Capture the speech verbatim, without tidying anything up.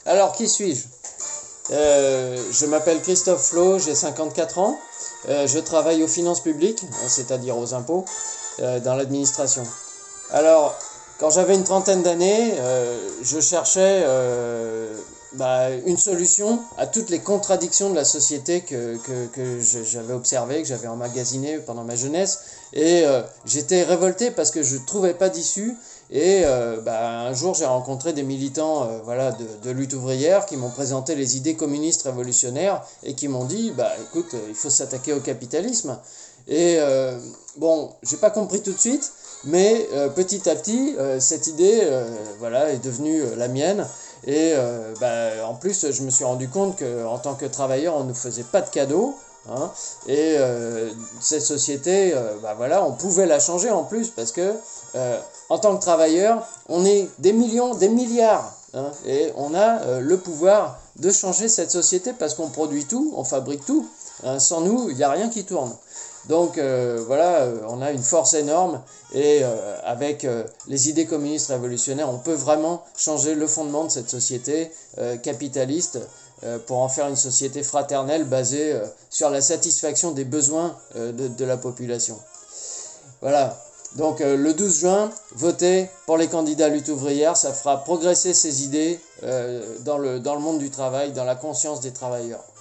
Alors, qui suis-je? euh, Je m'appelle Christophe Flo, j'ai cinquante-quatre ans. Euh, je travaille aux finances publiques, c'est-à-dire aux impôts, euh, dans l'administration. Alors, quand j'avais une trentaine d'années, euh, je cherchais euh, bah, une solution à toutes les contradictions de la société que, que, que j'avais observées, que j'avais emmagasinées pendant ma jeunesse. Et euh, j'étais révolté parce que je ne trouvais pas d'issue. Et euh, bah, un jour, j'ai rencontré des militants euh, voilà, de, de lutte ouvrière qui m'ont présenté les idées communistes révolutionnaires et qui m'ont dit, bah, écoute, il faut s'attaquer au capitalisme. Et euh, bon, j'ai pas compris tout de suite, mais euh, petit à petit, euh, cette idée euh, voilà, est devenue euh, la mienne. Et euh, bah, en plus, je me suis rendu compte qu'en tant que travailleur, on ne nous faisait pas de cadeaux. Hein, et euh, cette société, euh, bah, voilà, on pouvait la changer en plus, parce que euh, en tant que travailleur, on est des millions, des milliards. Hein, et on a euh, le pouvoir de changer cette société parce qu'on produit tout, on fabrique tout. Hein, sans nous, il n'y a rien qui tourne. Donc euh, voilà, euh, on a une force énorme et euh, avec euh, les idées communistes révolutionnaires, on peut vraiment changer le fondement de cette société euh, capitaliste euh, pour en faire une société fraternelle basée euh, sur la satisfaction des besoins euh, de, de la population. Voilà, donc euh, le douze juin, votez pour les candidats lutte ouvrière, ça fera progresser ces idées euh, dans le, dans le monde du travail, dans la conscience des travailleurs.